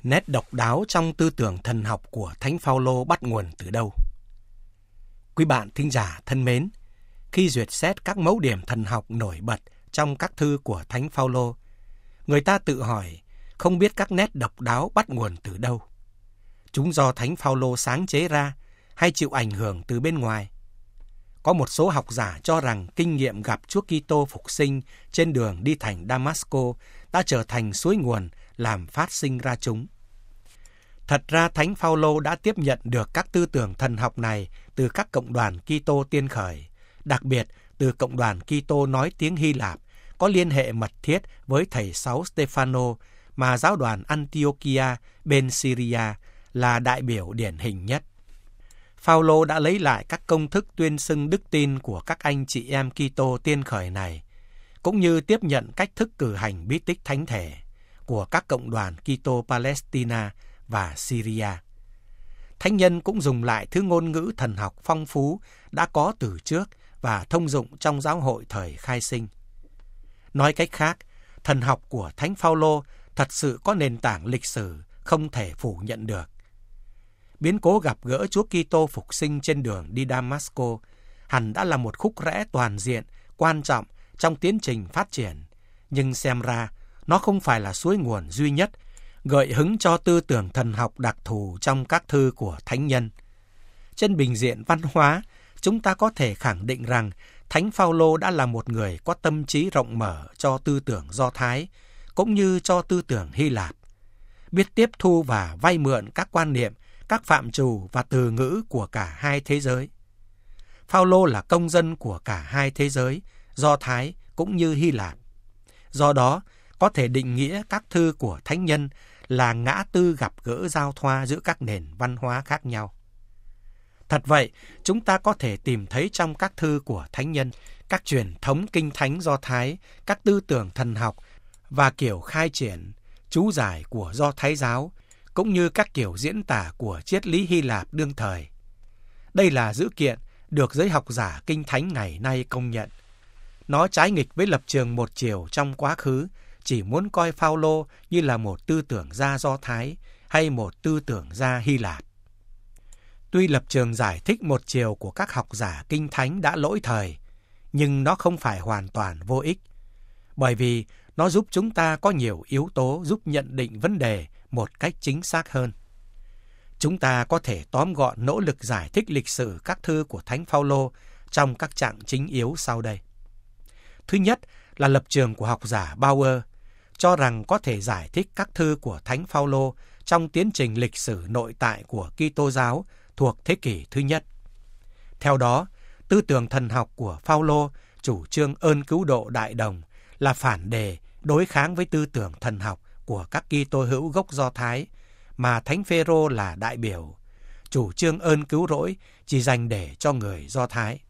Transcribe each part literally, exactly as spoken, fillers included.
Nét độc đáo trong tư tưởng thần học của Thánh Phaolô bắt nguồn từ đâu? Quý bạn thính giả thân mến, khi duyệt xét các mẫu điểm thần học nổi bật trong các thư của Thánh Phaolô, người ta tự hỏi không biết các nét độc đáo bắt nguồn từ đâu. Chúng do Thánh Phaolô sáng chế ra hay chịu ảnh hưởng từ bên ngoài? Có một số học giả cho rằng kinh nghiệm gặp Chúa Kitô phục sinh trên đường đi thành Damasco đã trở thành suối nguồn làm phát sinh ra chúng. Thật ra Thánh Phaolô đã tiếp nhận được các tư tưởng thần học này từ các cộng đoàn Kitô tiên khởi, đặc biệt từ cộng đoàn Kitô nói tiếng Hy Lạp, có liên hệ mật thiết với thầy Sáu Stefano mà giáo đoàn Antiochia bên Syria là đại biểu điển hình nhất. Phaolô đã lấy lại các công thức tuyên xưng đức tin của các anh chị em Kitô tiên khởi này, cũng như tiếp nhận cách thức cử hành bí tích thánh thể của các cộng đoàn Kitô Palestina và Syria. Thánh nhân cũng dùng lại thứ ngôn ngữ thần học phong phú đã có từ trước và thông dụng trong giáo hội thời khai sinh. Nói cách khác, thần học của Thánh Phaolô thật sự có nền tảng lịch sử không thể phủ nhận được. Biến cố gặp gỡ Chúa Kitô phục sinh trên đường đi Damasco hẳn đã là một khúc rẽ toàn diện, quan trọng trong tiến trình phát triển, nhưng xem ra nó không phải là suối nguồn duy nhất gợi hứng cho tư tưởng thần học đặc thù trong các thư của thánh nhân. Trên bình diện văn hóa, chúng ta có thể khẳng định rằng Thánh Phaolô đã là một người có tâm trí rộng mở cho tư tưởng Do Thái, cũng như cho tư tưởng Hy Lạp, biết tiếp thu và vay mượn các quan niệm, các phạm trù và từ ngữ của cả hai thế giới. Phaolô là công dân của cả hai thế giới, Do Thái cũng như Hy Lạp. Do đó, có thể định nghĩa các thư của thánh nhân là ngã tư gặp gỡ giao thoa giữa các nền văn hóa khác nhau. Thật vậy, chúng ta có thể tìm thấy trong các thư của thánh nhân các truyền thống kinh thánh Do Thái, các tư tưởng thần học và kiểu khai triển, chú giải của Do Thái giáo, cũng như các kiểu diễn tả của triết lý Hy Lạp đương thời. Đây là dữ kiện được giới học giả kinh thánh ngày nay công nhận. Nó trái nghịch với lập trường một chiều trong quá khứ, chỉ muốn coi Phaolô như là một tư tưởng gia Do Thái hay một tư tưởng gia Hy Lạp. Tuy lập trường giải thích một chiều của các học giả kinh thánh đã lỗi thời, nhưng nó không phải hoàn toàn vô ích, bởi vì nó giúp chúng ta có nhiều yếu tố giúp nhận định vấn đề một cách chính xác hơn. Chúng ta có thể tóm gọn nỗ lực giải thích lịch sử các thư của Thánh Phaolô trong các trạng chính yếu sau đây. Thứ nhất là lập trường của học giả Bauer, cho rằng có thể giải thích các thư của Thánh Phaolô trong tiến trình lịch sử nội tại của Kitô giáo thuộc thế kỷ thứ nhất. Theo đó, tư tưởng thần học của Phaolô chủ trương ơn cứu độ đại đồng là phản đề đối kháng với tư tưởng thần học của các Kitô hữu gốc Do Thái mà Thánh Phêrô là đại biểu, chủ trương ơn cứu rỗi chỉ dành để cho người Do Thái.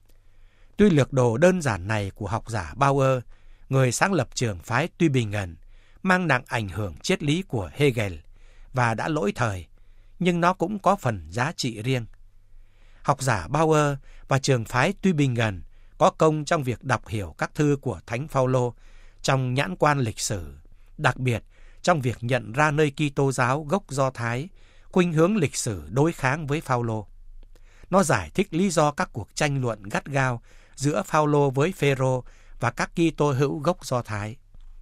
Tuy lược đồ đơn giản này của học giả Bauer, người sáng lập trường phái Tübingen, mang nặng ảnh hưởng triết lý của Hegel và đã lỗi thời, nhưng nó cũng có phần giá trị riêng. Học giả Bauer và trường phái Tübingen có công trong việc đọc hiểu các thư của Thánh Phaolô trong nhãn quan lịch sử, đặc biệt trong việc nhận ra nơi Kitô giáo gốc Do Thái khuynh hướng lịch sử đối kháng với Phaolô. Nó giải thích lý do các cuộc tranh luận gắt gao giữa Phaolô với Phêrô và các Kitô hữu gốc Do Thái.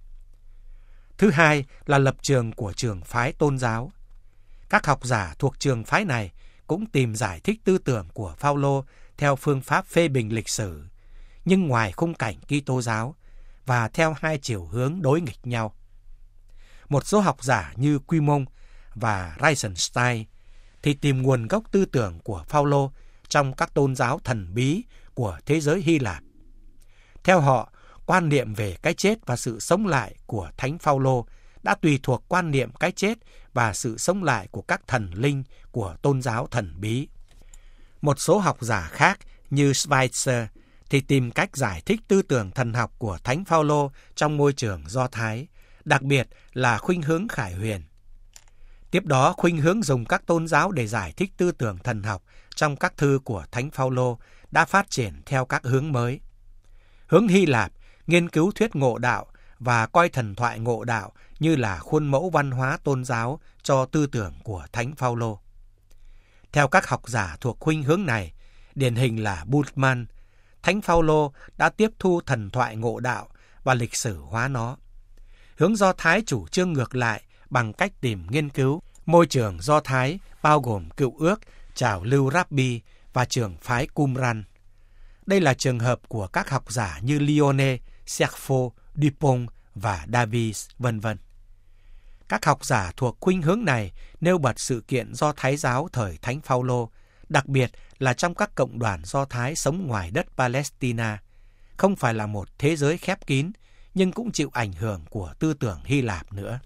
Thứ hai là lập trường của trường phái tôn giáo. Các học giả thuộc trường phái này cũng tìm giải thích tư tưởng của Phaolô theo phương pháp phê bình lịch sử, nhưng ngoài khung cảnh Kitô giáo và theo hai chiều hướng đối nghịch nhau. Một số học giả như Quimond và Reisenstein thì tìm nguồn gốc tư tưởng của Phaolô trong các tôn giáo thần bí của thế giới Hy Lạp. Theo họ, quan niệm về cái chết và sự sống lại của Thánh Phaolô đã tùy thuộc quan niệm cái chết và sự sống lại của các thần linh của tôn giáo thần bí. Một số học giả khác như Schweitzer thì tìm cách giải thích tư tưởng thần học của Thánh Phaolô trong môi trường Do Thái, đặc biệt là khuynh hướng khải huyền. Tiếp đó, khuynh hướng dùng các tôn giáo để giải thích tư tưởng thần học trong các thư của Thánh Phaolô đã phát triển theo các hướng mới. Hướng Hy Lạp nghiên cứu thuyết ngộ đạo và coi thần thoại ngộ đạo như là khuôn mẫu văn hóa tôn giáo cho tư tưởng của Thánh Phaolô. Theo các học giả thuộc khuynh hướng này, điển hình là Bultmann, Thánh Phaolô đã tiếp thu thần thoại ngộ đạo và lịch sử hóa nó. Hướng Do Thái chủ trương ngược lại bằng cách tìm nghiên cứu môi trường Do Thái bao gồm Cựu Ước, trào lưu Rabbi và trường phái Qumran. Đây là trường hợp của các học giả như Lyone, Cerfo, Dupont và Davies, vân vân. Các học giả thuộc khuynh hướng này nêu bật sự kiện Do Thái giáo thời Thánh Phaolô, đặc biệt là trong các cộng đoàn Do Thái sống ngoài đất Palestine, không phải là một thế giới khép kín, nhưng cũng chịu ảnh hưởng của tư tưởng Hy Lạp nữa.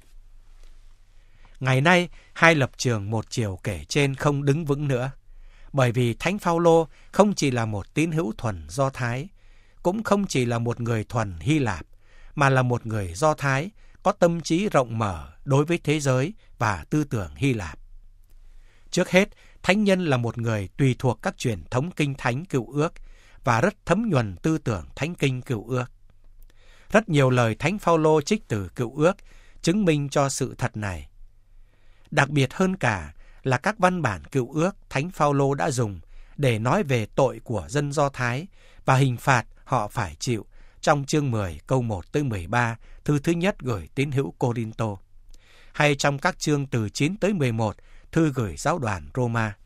Ngày nay, hai lập trường một chiều kể trên không đứng vững nữa, bởi vì Thánh Phaolô không chỉ là một tín hữu thuần Do Thái, cũng không chỉ là một người thuần Hy Lạp, mà là một người Do Thái có tâm trí rộng mở đối với thế giới và tư tưởng Hy Lạp. Trước hết, thánh nhân là một người tùy thuộc các truyền thống kinh thánh Cựu Ước và rất thấm nhuần tư tưởng thánh kinh Cựu Ước. Rất nhiều lời Thánh Phaolô trích từ Cựu Ước chứng minh cho sự thật này. Đặc biệt hơn cả là các văn bản Cựu Ước Thánh Phaolô đã dùng để nói về tội của dân Do Thái và hình phạt họ phải chịu trong chương mười câu một tới mười ba thư thứ nhất gửi tín hữu Cô-rinh-tô, hay trong các chương từ chín tới mười một thư gửi giáo đoàn Roma.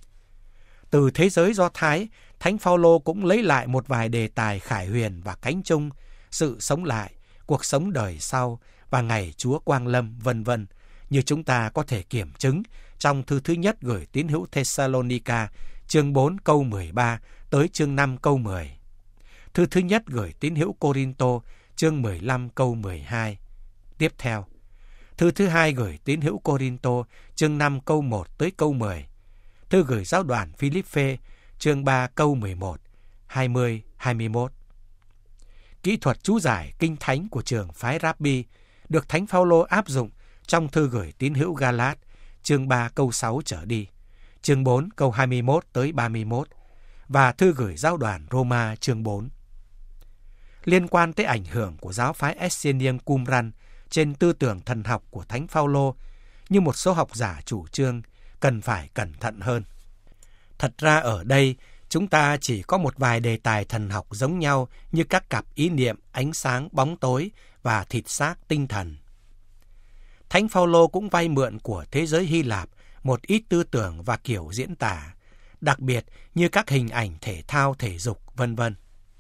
Từ thế giới Do Thái, Thánh Phaolô cũng lấy lại một vài đề tài khải huyền và cánh chung, sự sống lại, cuộc sống đời sau và ngày Chúa Quang Lâm, vân vân, như chúng ta có thể kiểm chứng trong thư thứ nhất gửi tín hữu Thessalonica, chương bốn câu mười ba tới chương năm câu mười. Thư thứ nhất gửi tín hữu Cô-rinh-tô, chương mười lăm câu mười hai. Tiếp theo, thư thứ hai gửi tín hữu Cô-rinh-tô, chương năm câu một tới câu mười. Thư gửi giáo đoàn Philippe, chương ba câu mười một, hai mươi, hai mươi mốt. Kỹ thuật chú giải kinh thánh của trường phái Rabbi được Thánh Phaolô áp dụng trong thư gửi tín hữu Galat, chương ba câu sáu trở đi, chương bốn câu hai mươi mốt tới ba mươi mốt và thư gửi giáo đoàn Roma chương bốn. Liên quan tới ảnh hưởng của giáo phái Essenian Qumran trên tư tưởng thần học của Thánh Phaolô, như một số học giả chủ trương, cần phải cẩn thận hơn. Thật ra ở đây, chúng ta chỉ có một vài đề tài thần học giống nhau như các cặp ý niệm, ánh sáng, bóng tối và thịt xác, tinh thần. Thánh Phaolô cũng vay mượn của thế giới Hy Lạp một ít tư tưởng và kiểu diễn tả, đặc biệt như các hình ảnh thể thao, thể dục, vân vân.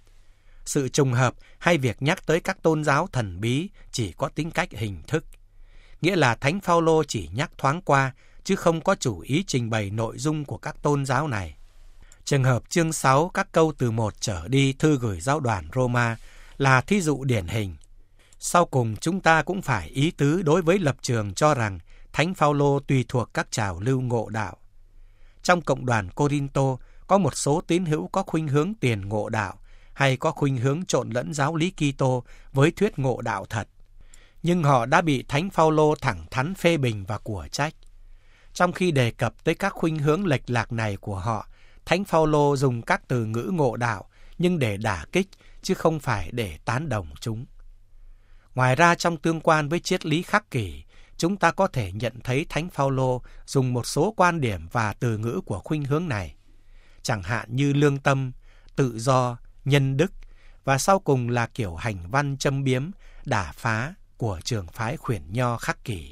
Sự trùng hợp hay việc nhắc tới các tôn giáo thần bí chỉ có tính cách hình thức, nghĩa là Thánh Phaolô chỉ nhắc thoáng qua chứ không có chủ ý trình bày nội dung của các tôn giáo này. Trường hợp chương sáu các câu từ một trở đi thư gửi giáo đoàn Roma là thí dụ điển hình. Sau cùng chúng ta cũng phải ý tứ đối với lập trường cho rằng Thánh Phaolô tùy thuộc các trào lưu ngộ đạo. Trong cộng đoàn Cô-rinh-tô có một số tín hữu có khuynh hướng tiền ngộ đạo hay có khuynh hướng trộn lẫn giáo lý Kitô với thuyết ngộ đạo thật. Nhưng họ đã bị Thánh Phaolô thẳng thắn phê bình và của trách. Trong khi đề cập tới các khuynh hướng lệch lạc này của họ, Thánh Phaolô dùng các từ ngữ ngộ đạo nhưng để đả kích chứ không phải để tán đồng chúng. Ngoài ra trong tương quan với triết lý khắc kỷ, chúng ta có thể nhận thấy Thánh Phaolô dùng một số quan điểm và từ ngữ của khuynh hướng này, chẳng hạn như lương tâm, tự do, nhân đức, và sau cùng là kiểu hành văn châm biếm, đả phá của trường phái khuyển nho khắc kỷ.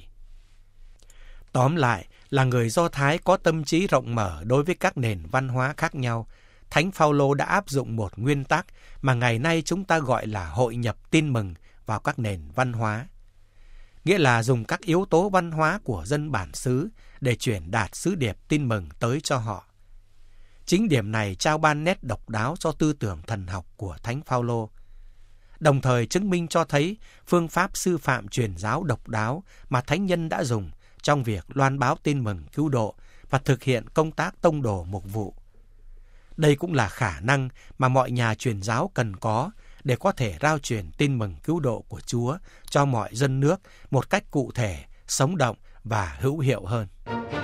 Tóm lại là người Do Thái có tâm trí rộng mở đối với các nền văn hóa khác nhau. Thánh Phaolô đã áp dụng một nguyên tắc mà ngày nay chúng ta gọi là hội nhập tin mừng vào các nền văn hóa. Nghĩa là dùng các yếu tố văn hóa của dân bản xứ để truyền đạt sứ điệp tin mừng tới cho họ. Chính điểm này trao ban nét độc đáo cho tư tưởng thần học của Thánh Phaolô, đồng thời chứng minh cho thấy phương pháp sư phạm truyền giáo độc đáo mà Thánh nhân đã dùng trong việc loan báo tin mừng cứu độ và thực hiện công tác tông đồ mục vụ. Đây cũng là khả năng mà mọi nhà truyền giáo cần có để có thể rao truyền tin mừng cứu độ của Chúa cho mọi dân nước một cách cụ thể, sống động và hữu hiệu hơn.